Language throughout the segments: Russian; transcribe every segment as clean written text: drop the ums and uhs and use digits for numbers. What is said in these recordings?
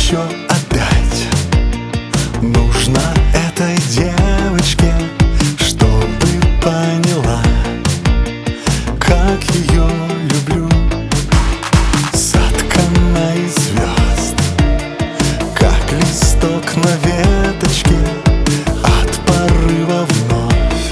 еще отдать нужно этой девочке, чтобы поняла, как ее люблю. Соткана из звезд, как листок на веточке, от порыва вновь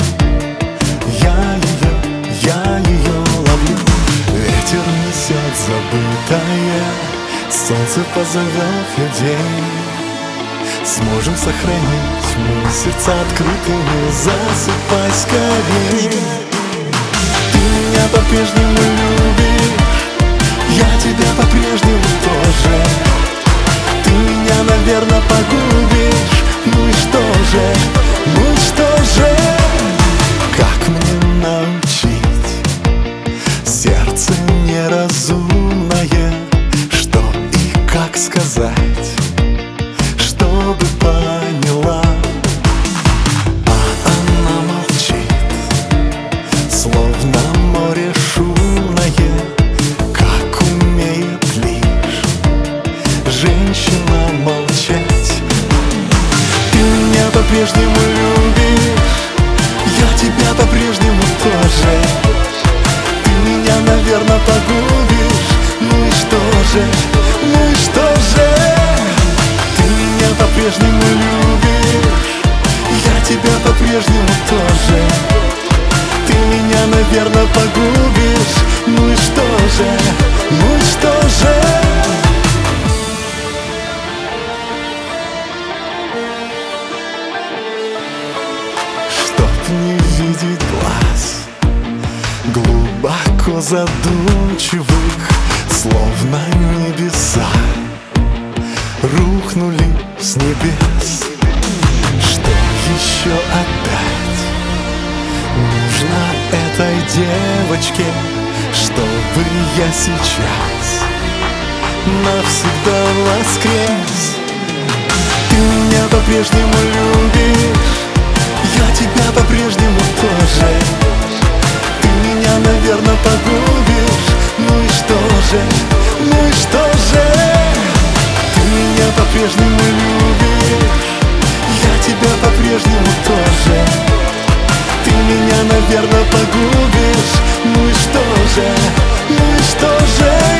я ее ловлю. Ветер несет забытое, солнце позовет людей. Сможем сохранить мы сердца открытыми, засыпай скорей. Ты меня по-прежнему любишь, я тебя по-прежнему тоже. Ты меня, наверное, погубишь. Ну и что же, ну и что же? Как мне научить сердце неразумное, что и как сказать, чтобы поняла? А она молчит, словно море шумное, как умеет лишь женщина молчать. Ты меня по-прежнему любишь, я тебя по-прежнему тоже. Ты меня, наверное, погубишь. Ну и что же, ну и что же? Ты меня по-прежнему любишь, я тебя по-прежнему тоже. Ты меня, наверное, погубишь. Ну и что же, ну и что же? Чтоб не видеть глаз глубоко задумчивых, словно небеса рухнули с небес. Что еще отдать нужно этой девочке, чтобы я сейчас навсегда воскрес? Ты меня по-прежнему любишь, я тебя по-прежнему тоже. Ты меня, наверное, погубишь. Ну и что же, ну и что же? Ты меня по-прежнему любишь, я тебя по-прежнему тоже. Ты меня, наверное, погубишь. Ну и что же, ну и что же?